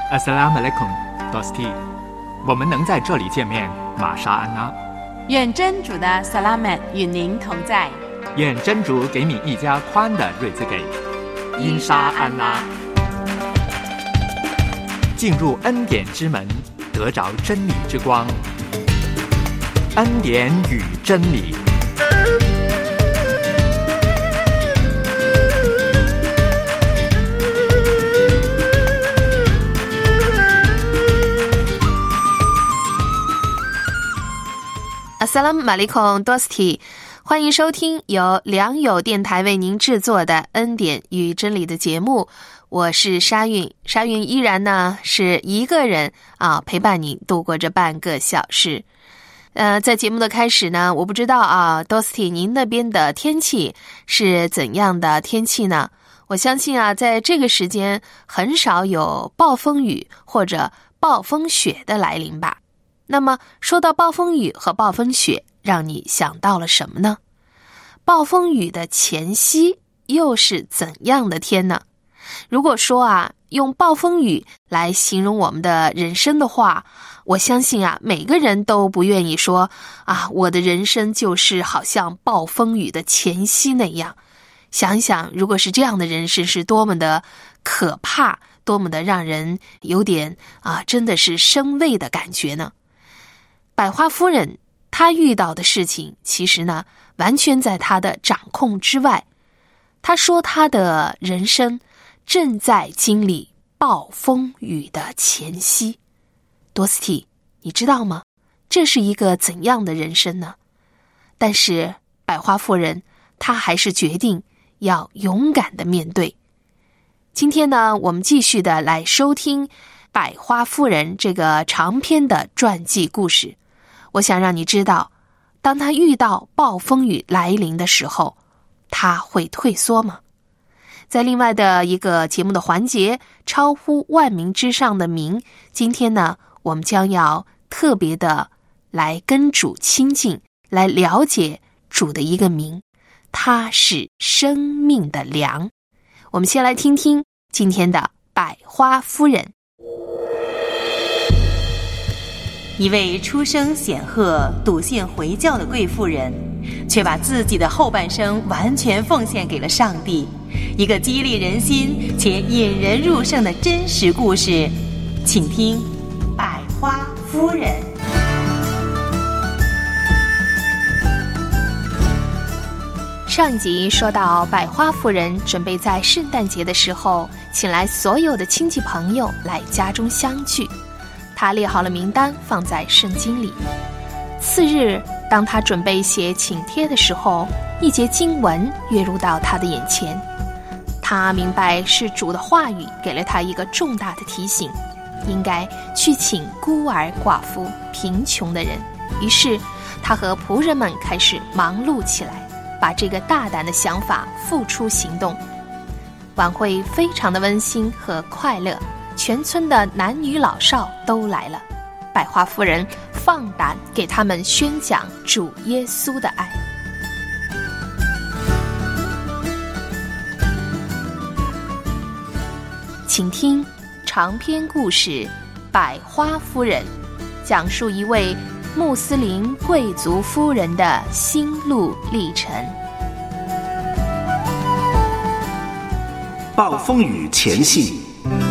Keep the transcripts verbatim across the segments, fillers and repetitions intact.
Assalamu alaikum, Dosti。我们能在这里见面，玛莎安拉。 愿真主的萨拉曼与您同在。 愿真主给你一家宽的日子给。因沙安拉。进入恩典之门，得着真理之光。恩典与真理。 Assalamu alaikum, Dosti， 欢迎收听由良友电台为您制作的恩典与真理的节目，我是沙韵。沙韵依然呢是一个人啊陪伴你度过这半个小时。呃，在节目的开始呢，我不知道啊 ，Dosti 您那边的天气是怎样的天气呢？我相信啊，在这个时间很少有暴风雨或者暴风雪的来临吧。那么说到暴风雨和暴风雪，让你想到了什么呢？暴风雨的前夕又是怎样的天呢？如果说啊，用暴风雨来形容我们的人生的话，我相信啊，每个人都不愿意说啊，我的人生就是好像暴风雨的前夕那样。想一想，如果是这样的人生，是多么的可怕，多么的让人有点啊，真的是生畏的感觉呢？百花夫人她遇到的事情其实呢完全在她的掌控之外。她说她的人生正在经历暴风雨的前夕。多斯蒂，你知道吗？这是一个怎样的人生呢？但是百花夫人她还是决定要勇敢地面对。今天呢，我们继续的来收听百花夫人这个长篇的传记故事。我想让你知道，当他遇到暴风雨来临的时候，他会退缩吗？在另外的一个节目的环节，超乎万民之上的名，今天呢，我们将要特别的来跟主亲近，来了解主的一个名，他是生命的粮。我们先来听听今天的百花夫人。 一位出身显赫、笃信回教的贵妇人，却把自己的后半生完全奉献给了上帝。一个激励人心且引人入胜的真实故事，请听《百花夫人》。 上一集说到，百花夫人准备在圣诞节的时候，请来所有的亲戚朋友来家中相聚。他列好了名单，放在圣经里。次日，当他准备写请帖的时候，一节经文跃入到他的眼前。他明白是主的话语给了他一个重大的提醒，应该去请孤儿寡妇、贫穷的人。于是他和仆人们开始忙碌起来，把这个大胆的想法付诸行动。晚会非常的温馨和快乐，全村的男女老少都来了。百花夫人放胆给他们宣讲主耶稣的爱。请听长篇故事《百花夫人》，讲述一位穆斯林贵族夫人的心路历程。 暴风雨前夕。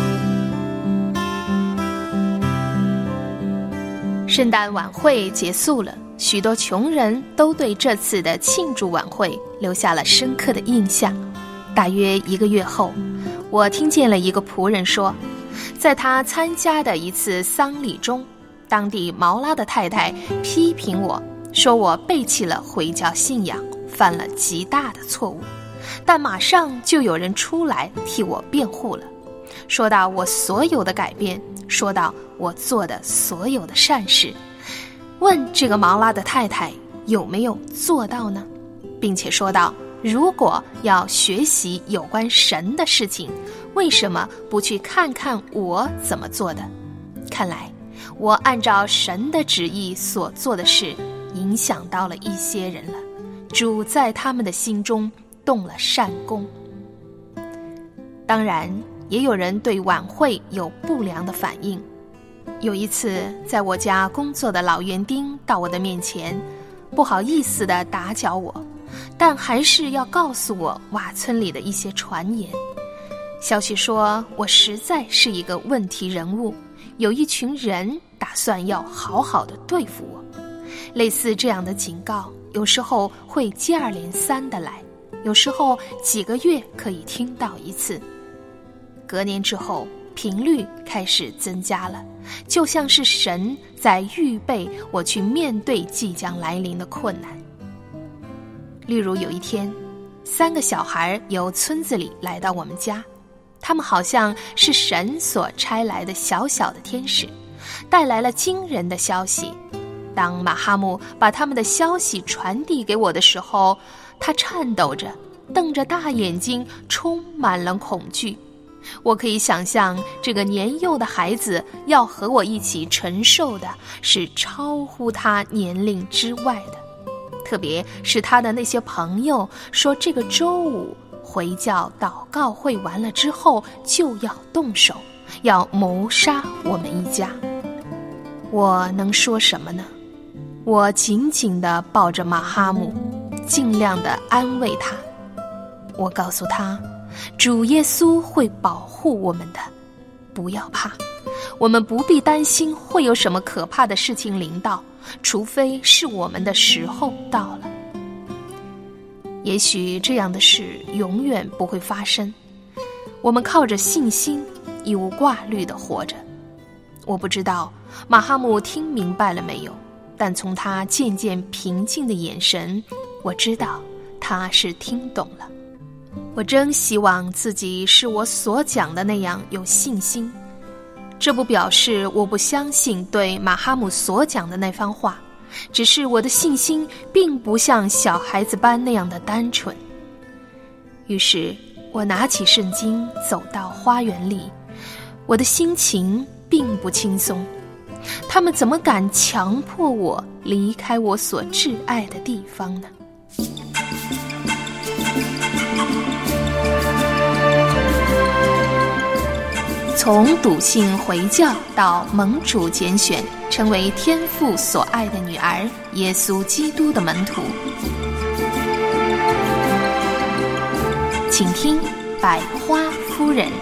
圣诞晚会结束了，许多穷人都对这次的庆祝晚会留下了深刻的印象。大约一个月后，我听见了一个仆人说，在他参加的一次丧礼中，当地毛拉的太太批评我，说我背弃了回教信仰，犯了极大的错误。但马上就有人出来替我辩护了，说到我所有的改变，说到我做的所有的善事，问这个毛拉的太太有没有做到呢？并且说道，如果要学习有关神的事情，为什么不去看看我怎么做的？看来我按照神的旨意所做的事，影响到了一些人了，主在他们的心中动了善功。当然也有人对晚会有不良的反应。有一次，在我家工作的老园丁到我的面前，不好意思地打搅我，但还是要告诉我瓦村里的一些传言。消息说我实在是一个问题人物，有一群人打算要好好的对付我。类似这样的警告，有时候会接二连三地来，有时候几个月可以听到一次。隔年之后，频率开始增加了，就像是神在预备我去面对即将来临的困难。例如有一天，三个小孩由村子里来到我们家，他们好像是神所差来的小小的天使，带来了惊人的消息。当马哈木把他们的消息传递给我的时候，他颤抖着，瞪着大眼睛，充满了恐惧。我可以想象，这个年幼的孩子要和我一起承受的是超乎他年龄之外的，特别是他的那些朋友说，这个周五回教祷告会完了之后就要动手，要谋杀我们一家。我能说什么呢？我紧紧地抱着马哈木，尽量地安慰他。我告诉他，主耶稣会保护我们的，不要怕，我们不必担心会有什么可怕的事情临到，除非是我们的时候到了。也许这样的事永远不会发生，我们靠着信心一无挂虑地活着。我不知道马哈木听明白了没有，但从他渐渐平静的眼神，我知道他是听懂了。我真希望自己是我所讲的那样有信心，这不表示我不相信对马哈木所讲的那番话，只是我的信心并不像小孩子般那样的单纯。于是我拿起圣经走到花园里，我的心情并不轻松。他们怎么敢强迫我离开我所挚爱的地方呢？从笃信回教到蒙主拣选，成为天父所爱的女儿，耶稣基督的门徒。请听百花夫人。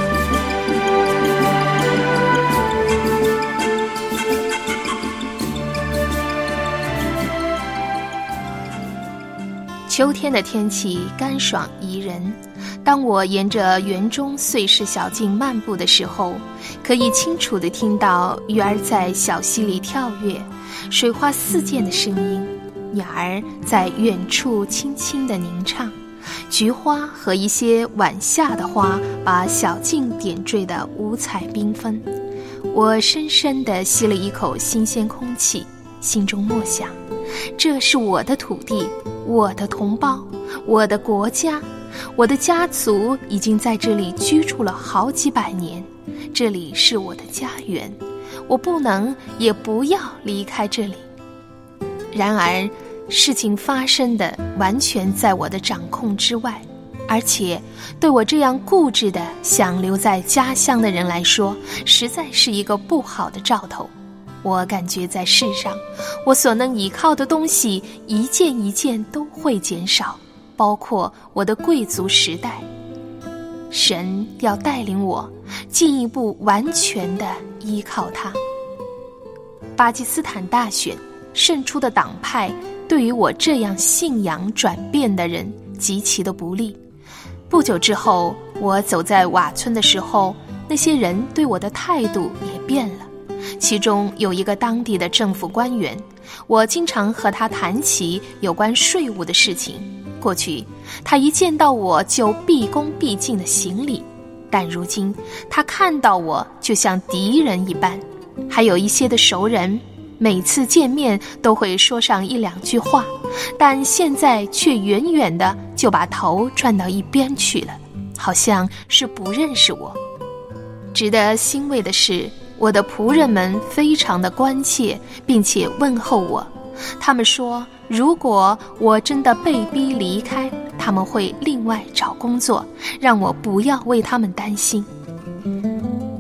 秋天的天气干爽宜人，当我沿着园中碎石小径漫步的时候，可以清楚地听到鱼儿在小溪里跳跃，水花四溅的声音，鸟儿在远处轻轻地吟唱，菊花和一些晚夏的花把小径点缀得五彩缤纷。我深深地吸了一口新鲜空气，心中默想，这是我的土地，我的同胞，我的国家，我的家族已经在这里居住了好几百年，这里是我的家园，我不能也不要离开这里。然而事情发生的完全在我的掌控之外，而且对我这样固执的想留在家乡的人来说，实在是一个不好的兆头。我感觉在世上，我所能依靠的东西一件一件都会减少，包括我的贵族时代。神要带领我进一步完全地依靠他。巴基斯坦大选胜出的党派对于我这样信仰转变的人极其的不利。不久之后，我走在瓦村的时候，那些人对我的态度也变了。其中有一个当地的政府官员，我经常和他谈起有关税务的事情。过去他一见到我就毕恭毕敬的行礼，但如今他看到我就像敌人一般。还有一些的熟人，每次见面都会说上一两句话，但现在却远远的就把头转到一边去了，好像是不认识我。值得欣慰的是，我的仆人们非常的关切，并且问候我。他们说，如果我真的被逼离开，他们会另外找工作，让我不要为他们担心。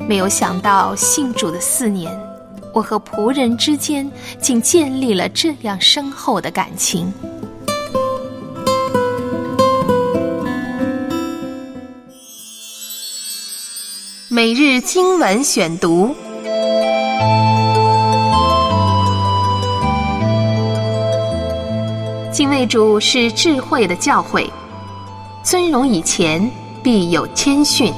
没有想到信主的四年，我和仆人之间竟建立了这样深厚的感情。 每日经文选读。 敬畏主是智慧的教诲，尊荣以前必有谦逊。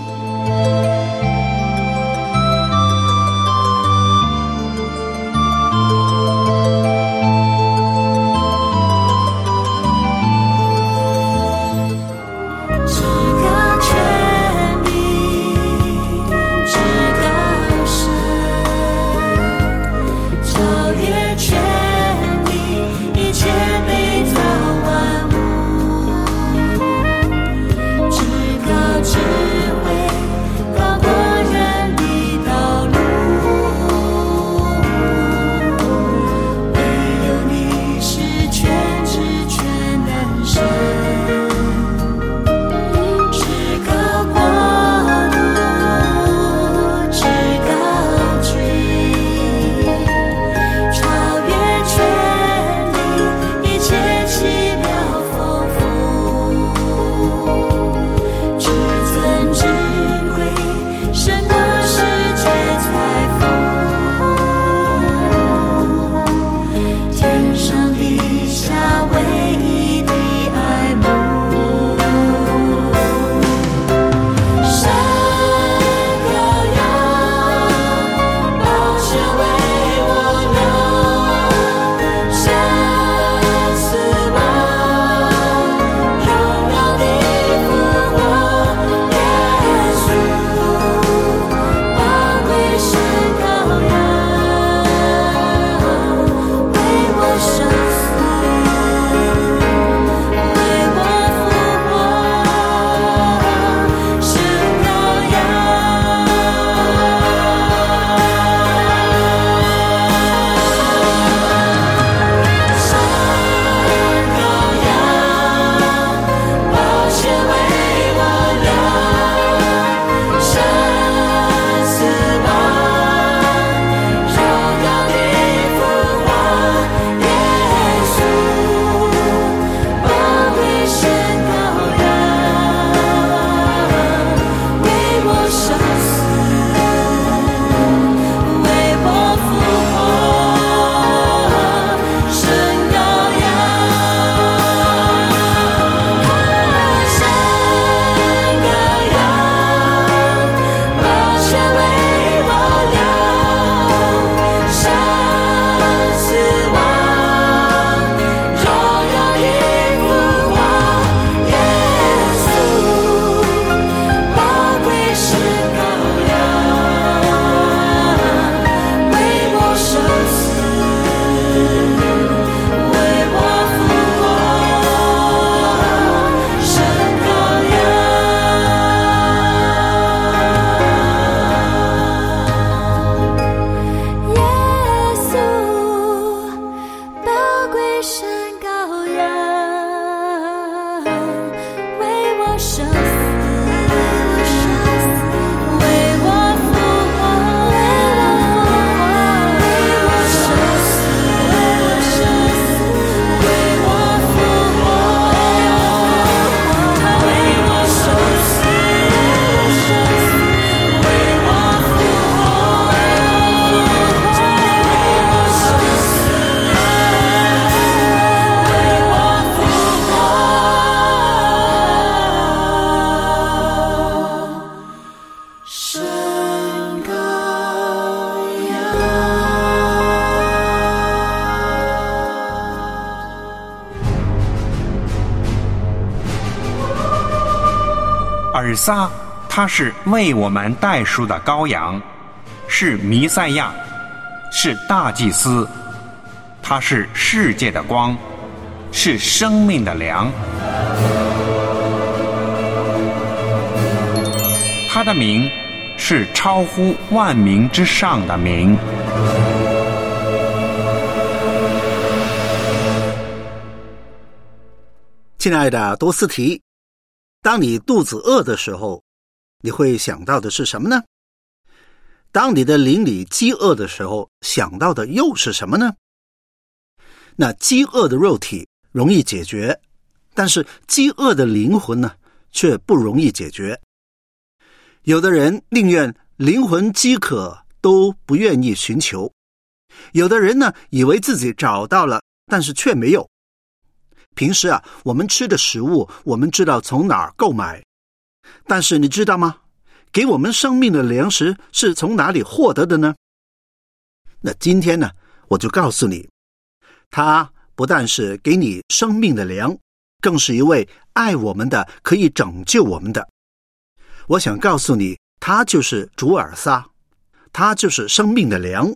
尔撒，他是为我们代赎的羔羊，是弥赛亚，是大祭司，他是世界的光，是生命的粮。他的名是超乎万名之上的名。 亲爱的多斯提，当你肚子饿的时候，你会想到的是什么呢？ 当你的灵里饥饿的时候，想到的又是什么呢？那饥饿的肉体容易解决，但是饥饿的灵魂呢，却不容易解决。有的人宁愿灵魂饥渴都不愿意寻求，有的人呢，以为自己找到了，但是却没有。平时啊，我们吃的食物，我们知道从哪儿购买，但是你知道吗？给我们生命的粮食是从哪里获得的呢？那今天呢，我就告诉你，他不但是给你生命的粮，更是一位爱我们的，可以拯救我们的。我想告诉你，他就是主尔撒，他就是生命的粮。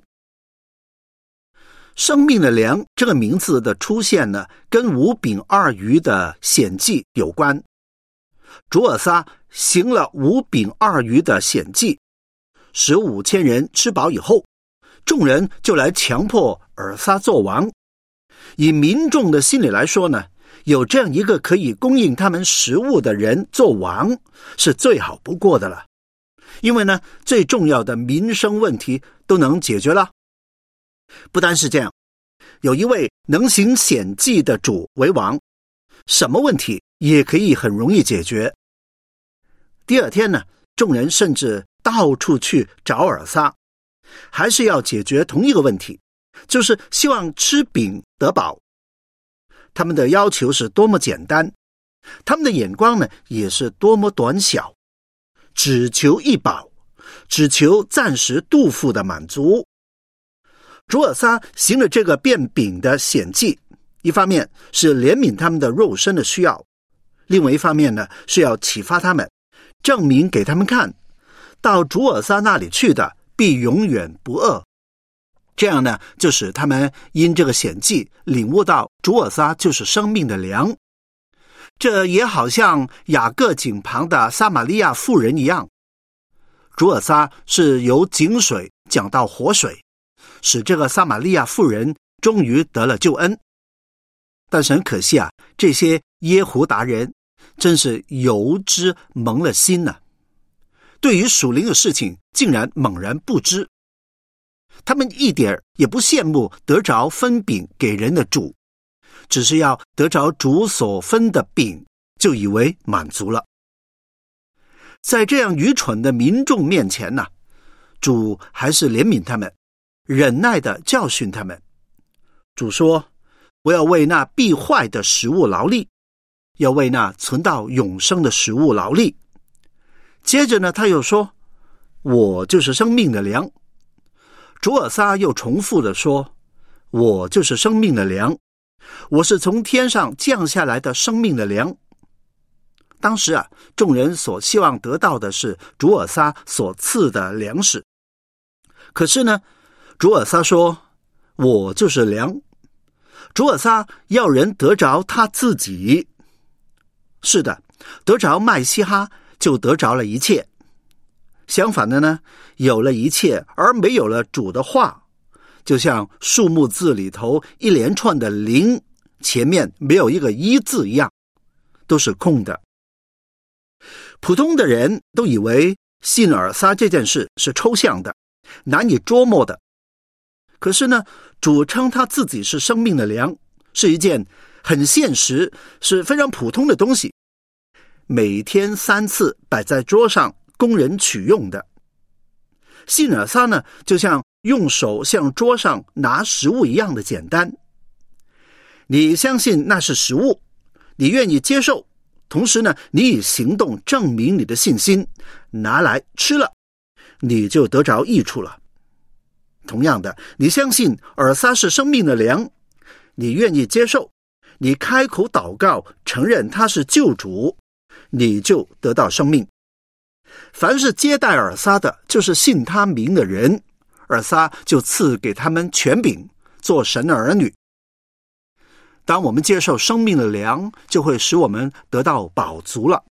生命的粮这个名字的出现呢，跟五饼二鱼的显迹有关。主尔撒行了五饼二鱼的显迹，使五千人吃饱以后，众人就来强迫尔撒做王。以民众的心理来说呢，有这样一个可以供应他们食物的人做王，是最好不过的了。因为呢，最重要的民生问题都能解决了。不单是这样，有一位能行显迹的主为王，什么问题也可以很容易解决。第二天呢，众人甚至到处去找尔撒，还是要解决同一个问题，就是希望吃饼得饱。他们的要求是多么简单，他们的眼光呢也是多么短小，只求一饱，只求暂时肚腹的满足。主尔撒行了这个变饼的显迹，一方面是怜悯他们的肉身的需要，另外一方面呢，是要启发他们，证明给他们看，到主尔撒那里去的必永远不饿。这样呢，就使他们因这个显迹领悟到主尔撒就是生命的粮。这也好像雅各井旁的撒玛利亚妇人一样，主尔撒是由井水讲到活水，使这个撒玛利亚妇人终于得了救恩。但是很可惜啊，这些耶胡达人真是油脂蒙了心呢、啊，对于属灵的事情竟然猛然不知。他们一点也不羡慕得着分饼给人的主，只是要得着主所分的饼，就以为满足了。在这样愚蠢的民众面前呢，主还是怜悯他们，忍耐地教训他们。主说，我要为那必坏的食物劳力，要为那存到永生的食物劳力。接着呢，他又说，我就是生命的粮。主尔撒又重复地说，我就是生命的粮，我是从天上降下来的生命的粮。当时啊，众人所希望得到的是主尔撒所赐的粮食。可是呢，主尔撒说，我就是粮。主尔撒要人得着他自己。是的，得着麦西哈就得着了一切。相反的呢，有了一切而没有了主的话，就像数目字里头一连串的零，前面没有一个一字一样，都是空的。普通的人都以为信尔撒这件事是抽象的，难以捉摸的。可是呢，主称他自己是生命的粮，是一件很现实，是非常普通的东西，每天三次摆在桌上供人取用的。信尔撒呢，就像用手向桌上拿食物一样的简单。你相信那是食物，你愿意接受，同时呢，你以行动证明你的信心，拿来吃了，你就得着益处了。同样的，你相信尔撒是生命的粮，你愿意接受，你开口祷告，承认他是救主，你就得到生命。凡是接待尔撒的，就是信他名的人，尔撒就赐给他们权柄，做神的儿女。当我们接受生命的粮，就会使我们得到饱足了。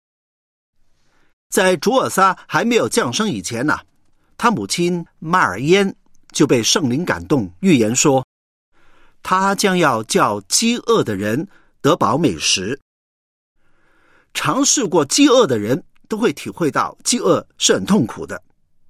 在主尔撒还没有降生以前呢、啊，他母亲麦尔焉就被圣灵感动，预言说，他将要叫饥饿的人得饱美食。尝试过饥饿的人都会体会到饥饿是很痛苦的。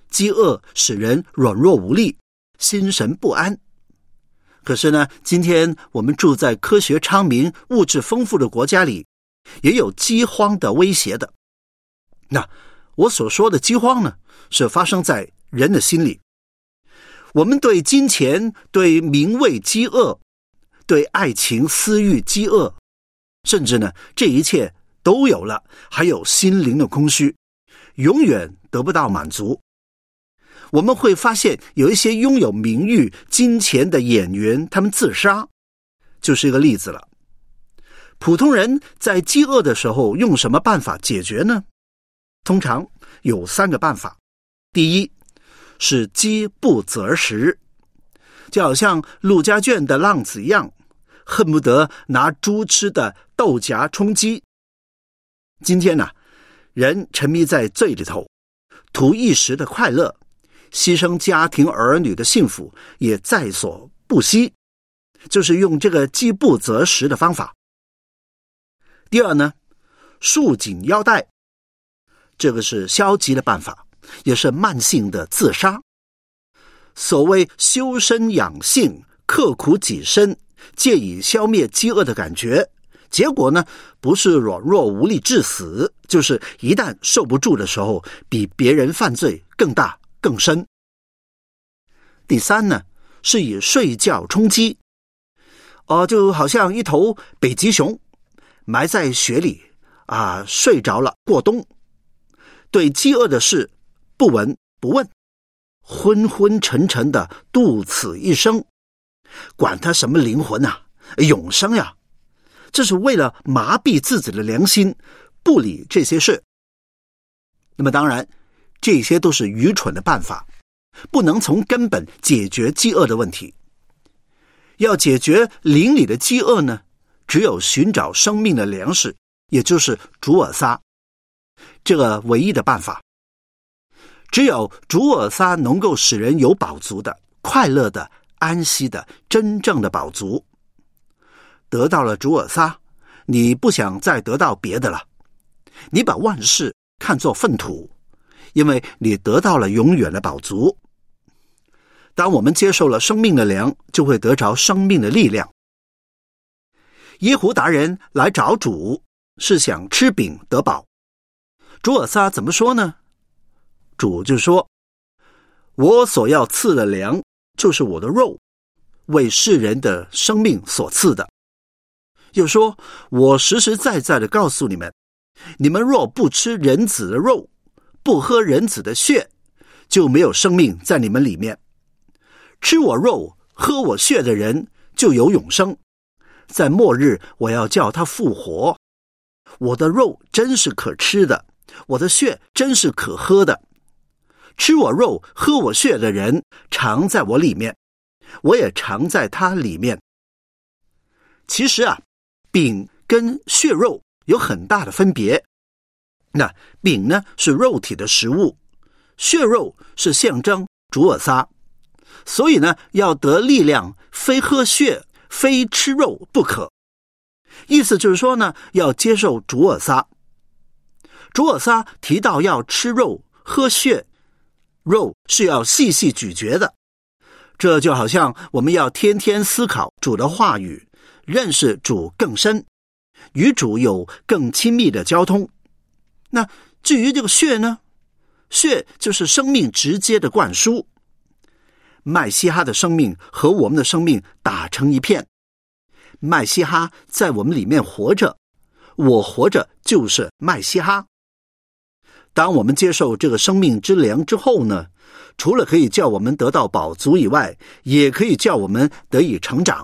饥饿使人软弱无力，心神不安。可是呢，今天我们住在科学昌明、物质丰富的国家里，也有饥荒的威胁的。那我所说的饥荒呢，是发生在人的心里。我们对金钱、对名位饥饿，对爱情私欲饥饿，甚至呢，这一切都有了，还有心灵的空虚，永远得不到满足。我们会发现有一些拥有名誉、金钱的演员，他们自杀，就是一个例子了。普通人在饥饿的时候用什么办法解决呢？通常有三个办法。第一是饥不择食，就好像陆家眷的浪子一样，恨不得拿猪吃的豆荚充饥。今天呢、啊，人沉迷在罪里头，图一时的快乐，牺牲家庭儿女的幸福也在所不惜，就是用这个饥不择食的方法。第二呢，束紧腰带，这个是消极的办法，也是慢性的自杀。所谓修身养性，刻苦己身，借以消灭饥饿的感觉，结果呢，不是软弱无力致死，就是一旦受不住的时候，比别人犯罪更大更深。第三呢，是以睡觉充饥，哦，就好像一头北极熊埋在雪里啊，睡着了过冬，对饥饿的事不闻不问，昏昏沉沉的度此一生，管他什么灵魂啊，永生呀，这是为了麻痹自己的良心，不理这些事。那么当然，这些都是愚蠢的办法，不能从根本解决饥饿的问题。要解决灵里的饥饿呢，只有寻找生命的粮食，也就是主尔撒，这个唯一的办法。只有主尔撒能够使人有饱足的、快乐的、安息的、真正的饱足。得到了主尔撒，你不想再得到别的了，你把万事看作粪土，因为你得到了永远的饱足。当我们接受了生命的粮，就会得着生命的力量。耶胡达人来找主，是想吃饼得饱。主尔撒怎么说呢？主就说，我所要赐的粮，就是我的肉，为世人的生命所赐的。又说，我实实在在的告诉你们，你们若不吃人子的肉，不喝人子的血，就没有生命在你们里面。吃我肉喝我血的人就有永生，在末日我要叫他复活。我的肉真是可吃的，我的血真是可喝的。吃我肉喝我血的人常在我里面，我也常在他里面。其实啊，饼跟血肉有很大的分别。那饼呢是肉体的食物，血肉是象征主尔撒。所以呢，要得力量，非喝血，非吃肉不可。意思就是说呢，要接受主尔撒。主尔撒提到要吃肉喝血，肉是要细细咀嚼的。这就好像我们要天天思考主的话语，认识主更深，与主有更亲密的交通。那至于这个血呢，血就是生命直接的灌输。麦西哈的生命和我们的生命打成一片，麦西哈在我们里面活着，我活着就是麦西哈。当我们接受这个生命之粮之后呢，除了可以叫我们得到饱足以外，也可以叫我们得以成长。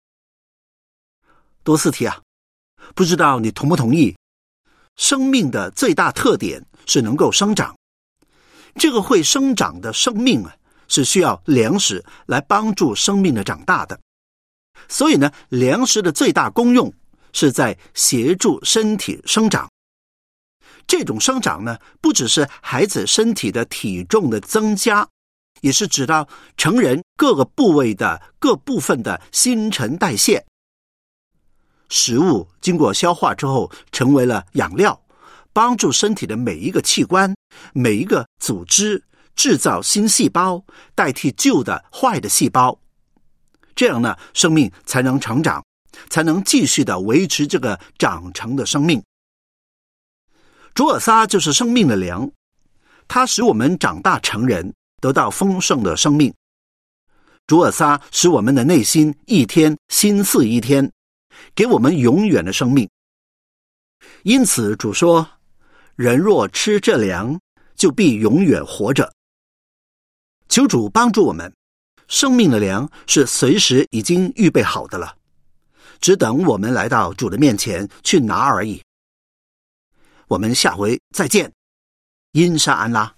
多斯提啊，不知道你同不同意，生命的最大特点是能够生长。这个会生长的生命啊，是需要粮食来帮助生命的长大的。所以呢，粮食的最大功用是在协助身体生长。这种生长呢，不只是孩子身体的体重的增加，也是指到成人各个部位的各部分的新陈代谢。食物经过消化之后成为了养料，帮助身体的每一个器官、每一个组织制造新细胞，代替旧的坏的细胞。这样呢，生命才能成长，才能继续的维持这个长成的生命。主尔撒就是生命的粮，它使我们长大成人，得到丰盛的生命。主尔撒使我们的内心一天新似一天，给我们永远的生命。因此主说，人若吃这粮，就必永远活着。求主帮助我们，生命的粮是随时已经预备好的了，只等我们来到主的面前去拿而已。我们下回再见，因沙安拉。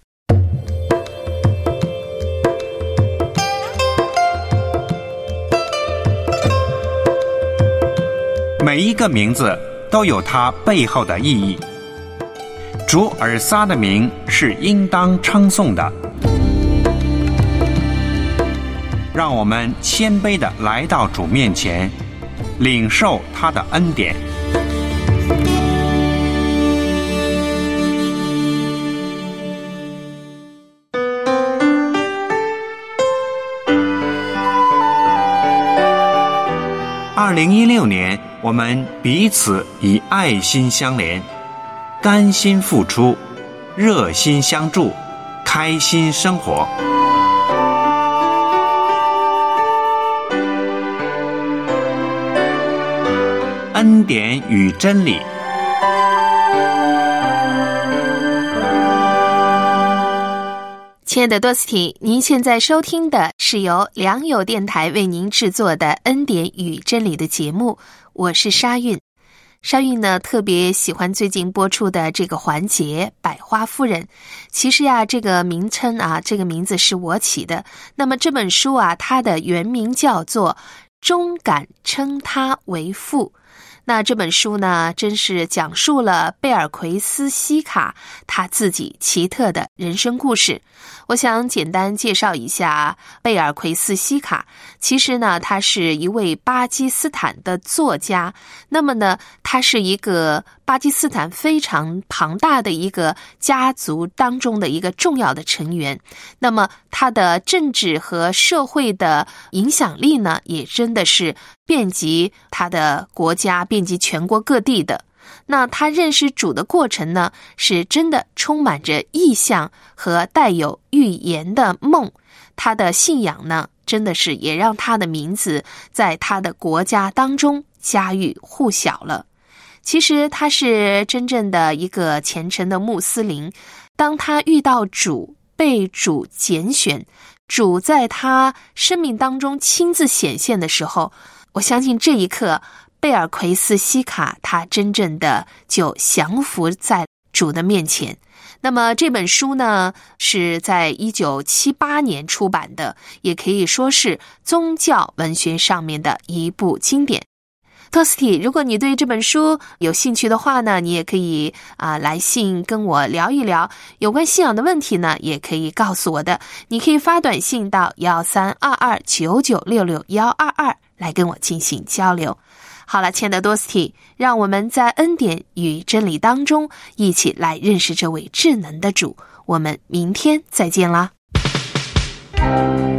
每一个名字都有它背后的意义。主尔撒的名是应当称颂的。让我们谦卑地来到主面前，领受他的恩典。二零一六年，我们彼此以爱心相连，甘心付出，热心相助，开心生活。恩典与真理。 亲爱的多斯蒂，您现在收听的是由良友电台为您制作的恩典与真理的节目，我是沙韵。沙韵呢特别喜欢最近播出的这个环节百花夫人。其实呀，这个名称啊，这个名字是我起的。那么这本书啊，它的原名叫做终敢称他为父。那这本书呢，真是讲述了贝尔奎斯西卡他自己奇特的人生故事。我想简单介绍一下贝尔奎斯西卡。其实呢，他是一位巴基斯坦的作家。那么呢，他是一个巴基斯坦非常庞大的一个家族当中的一个重要的成员。那么他的政治和社会的影响力呢，也真的是遍及他的国家，遍及全国各地的。那他认识主的过程呢，是真的充满着意象和带有预言的梦。他的信仰呢，真的是也让他的名字在他的国家当中家喻户晓了。其实他是真正的一个虔诚的穆斯林。当他遇到主，被主拣选，主在他生命当中亲自显现的时候，我相信这一刻贝尔奎斯西卡他真正的就降服在主的面前。那么这本书呢，是在一九七八年出版的，也可以说是宗教文学上面的一部经典。托斯蒂，如果你对这本书有兴趣的话呢，你也可以啊、呃、来信跟我聊一聊有关信仰的问题呢，也可以告诉我的。你可以发短信到幺三二二九九六六幺二二来跟我进行交流。好了，亲爱的多斯蒂，让我们在恩典与真理当中一起来认识这位智能的主。我们明天再见啦。